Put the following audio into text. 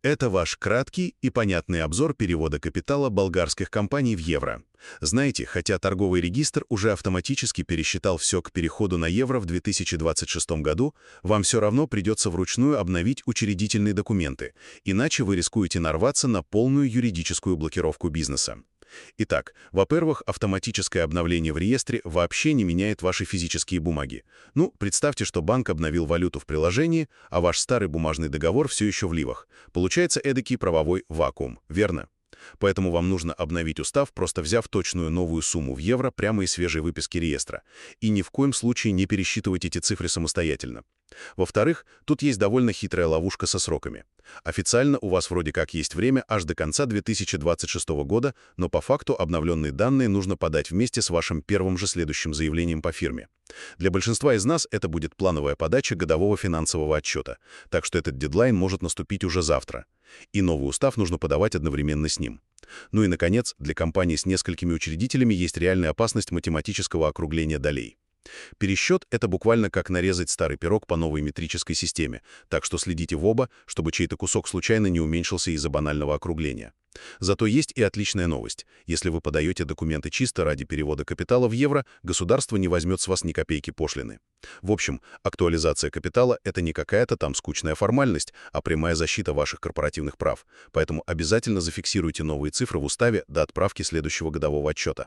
Это ваш краткий и понятный обзор перевода капитала болгарских компаний в евро. Знаете, хотя торговый регистр уже автоматически пересчитал все к переходу на евро в 2026 году, вам все равно придется вручную обновить учредительные документы, иначе вы рискуете нарваться на полную юридическую блокировку бизнеса. Итак, во-первых, автоматическое обновление в реестре вообще не меняет ваши физические бумаги. Ну, представьте, что банк обновил валюту в приложении, а ваш старый бумажный договор все еще в ливах. Получается эдакий правовой вакуум, верно? Поэтому вам нужно обновить устав, просто взяв точную новую сумму в евро прямо из свежей выписки реестра. И ни в коем случае не пересчитывать эти цифры самостоятельно. Во-вторых, тут есть довольно хитрая ловушка со сроками. Официально у вас вроде как есть время аж до конца 2026 года, но по факту обновленные данные нужно подать вместе с вашим первым же следующим заявлением по фирме. Для большинства из нас это будет плановая подача годового финансового отчета, так что этот дедлайн может наступить уже завтра. И новый устав нужно подавать одновременно с ним. Ну и, наконец, для компаний с несколькими учредителями есть реальная опасность математического округления долей. Пересчет — это буквально как нарезать старый пирог по новой метрической системе, так что следите в оба, чтобы чей-то кусок случайно не уменьшился из-за банального округления. Зато есть и отличная новость. Если вы подаете документы чисто ради перевода капитала в евро, государство не возьмет с вас ни копейки пошлины. В общем, актуализация капитала — это не какая-то там скучная формальность, а прямая защита ваших корпоративных прав. Поэтому обязательно зафиксируйте новые цифры в уставе до отправки следующего годового отчета.